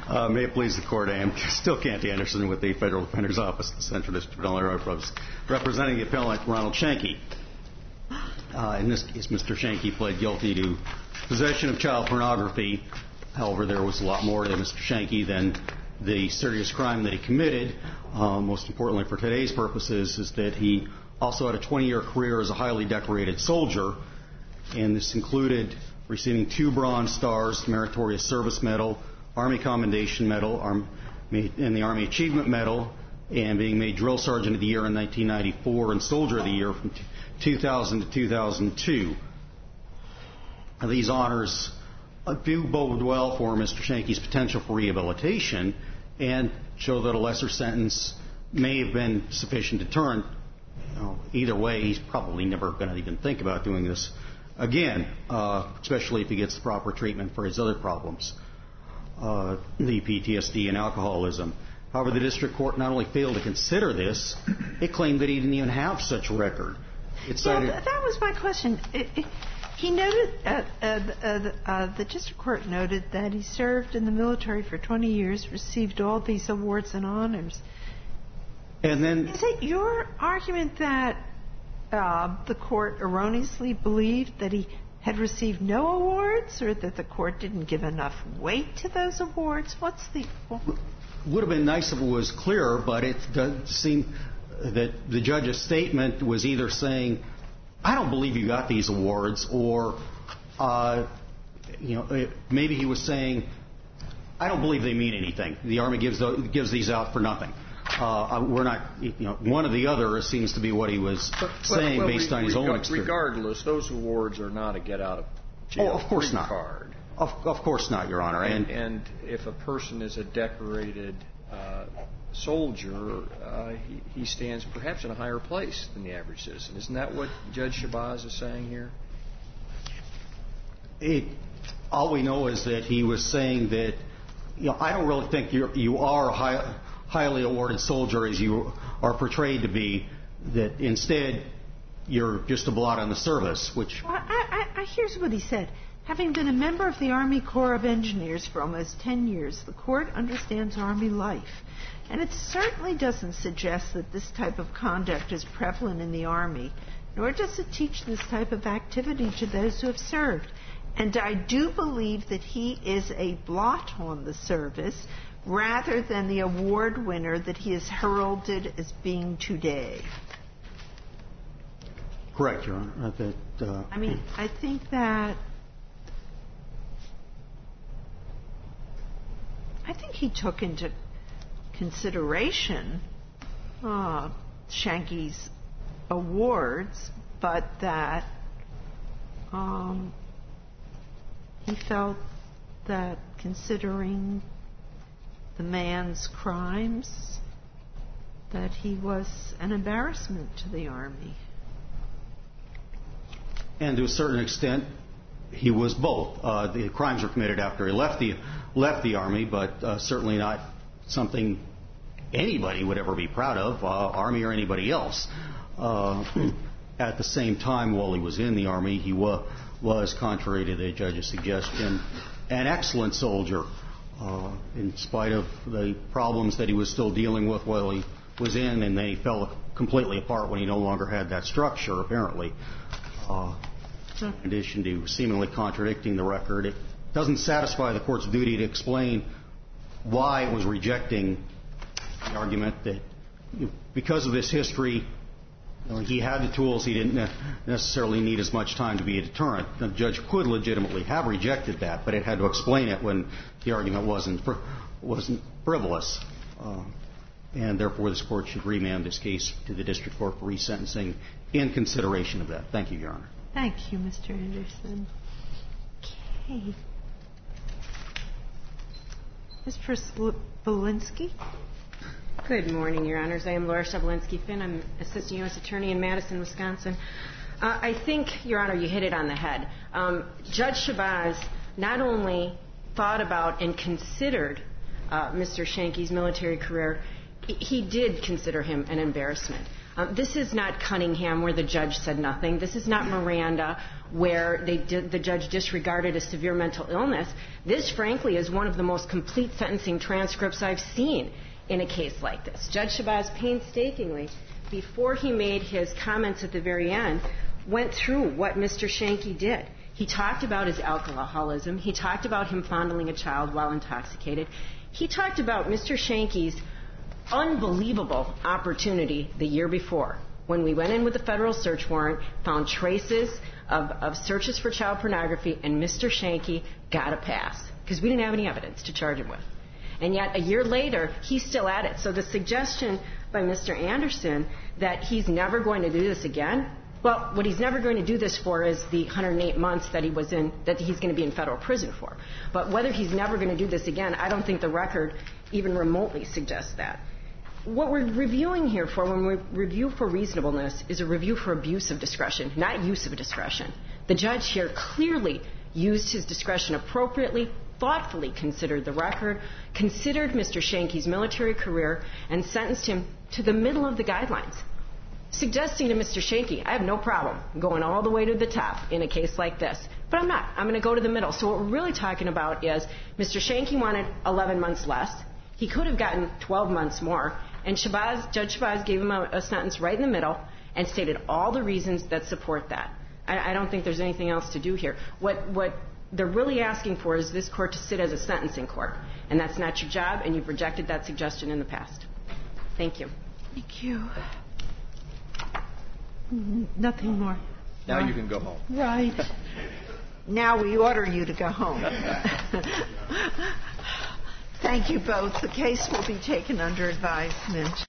May it please the Court, I am still Canty Anderson with the Federal Defender's Office of the Central District of Illinois, representing the appellant Ronald Shanke. In this case, Mr. Shanke pled guilty to possession of child pornography. However, there was a lot more to Mr. Shanke than the serious crime that he committed. Most importantly for today's purposes is that he also had a 20-year career as a highly decorated soldier, and this included receiving 2 Bronze Stars, Meritorious Service Medal, Army Commendation Medal, and the Army Achievement Medal, and being made Drill Sergeant of the Year in 1994 and Soldier of the Year from 2000 to 2002. Now, these honors do bode well for Mr. Shanke's potential for rehabilitation and show that a lesser sentence may have been sufficient deterrent. Either way, he's probably never going to even think about doing this again, especially if he gets the proper treatment for his other problems, the PTSD and alcoholism. However, the district court not only failed to consider this, it claimed that he didn't even have such a record. It cited... Well, that was my question. He noted, the district court noted that he served in the military for 20 years, received all these awards and honors. And then... Is it your argument that the court erroneously believed that he had received no awards, or that the court didn't give enough weight to those awards? What's the... Would have been nice if it was clearer, but it does seem that the judge's statement was either saying, I don't believe you got these awards, or maybe he was saying, I don't believe they mean anything. The Army gives these out for nothing. We're not, one or the other seems to be what he was saying based on his own experience. Regardless, those awards are not a get-out-of-jail of course not. card. Of course not, Your Honor. And if a person is a decorated soldier, he stands perhaps in a higher place than the average citizen. Isn't that what Judge Shabazz is saying here? All we know is that he was saying that, I don't really think you are a highly awarded soldier as you are portrayed to be, that instead you're just a blot on the service, which... Here's what he said. Having been a member of the Army Corps of Engineers for almost 10 years, the court understands Army life. And it certainly doesn't suggest that this type of conduct is prevalent in the Army, nor does it teach this type of activity to those who have served. And I do believe that he is a blot on the service rather than the award winner that he is heralded as being today. Correct, Your Honor. I think that... I think he took into consideration Shanke's awards, but that he felt that considering the man's crimes, that he was an embarrassment to the Army. And to a certain extent, he was both. The crimes were committed after he left the Army, but certainly not something anybody would ever be proud of, Army or anybody else. At the same time, while he was in the Army, he was, contrary to the judge's suggestion, an excellent soldier, in spite of the problems that he was still dealing with while he was in, and they fell completely apart when he no longer had that structure, apparently. In addition to seemingly contradicting the record, it doesn't satisfy the court's duty to explain why it was rejecting the argument that because of this history, he had the tools, he didn't necessarily need as much time to be a deterrent. The judge could legitimately have rejected that, but it had to explain it when the argument wasn't frivolous. And therefore, this court should remand this case to the district court for resentencing in consideration of that. Thank you, Your Honor. Thank you, Mr. Anderson. Okay. Ms. Przybylski. Good morning, Your Honors. I am Laura Przybylski-Finn. I'm Assistant U.S. Attorney in Madison, Wisconsin. I think, Your Honor, you hit it on the head. Judge Shabazz not only thought about and considered Mr. Shanke's military career, he did consider him an embarrassment. This is not Cunningham, where the judge said nothing. This is not Miranda, where the judge disregarded a severe mental illness. This, frankly, is one of the most complete sentencing transcripts I've seen in a case like this. Judge Shabazz painstakingly, before he made his comments at the very end, went through what Mr. Shanky did. He talked about his alcoholism. He talked about him fondling a child while intoxicated. He talked about Mr. Shanky's unbelievable opportunity the year before when we went in with a federal search warrant, found traces of searches for child pornography, and Mr. Shanky got a pass because we didn't have any evidence to charge him with. And yet a year later, he's still at it. So the suggestion by Mr. Anderson that he's never going to do this again, well, what he's never going to do this for is the 108 months that he's going to be in federal prison for. But whether he's never going to do this again, I don't think the record even remotely suggests that. What we're reviewing here for, when we review for reasonableness, is a review for abuse of discretion, not use of discretion. The judge here clearly used his discretion appropriately, thoughtfully considered the record, considered Mr. Shanky's military career, and sentenced him to the middle of the guidelines, suggesting to Mr. Shanky, I have no problem going all the way to the top in a case like this, but I'm not. I'm going to go to the middle. So what we're really talking about is Mr. Shanky wanted 11 months less. He could have gotten 12 months more, and Judge Shabazz gave him a sentence right in the middle and stated all the reasons that support that. I don't think there's anything else to do here. What they're really asking for is this court to sit as a sentencing court, and that's not your job, and you've rejected that suggestion in the past. Thank you. Thank you. Nothing more. Now you can go home. Right. Now we order you to go home. Thank you both. The case will be taken under advisement.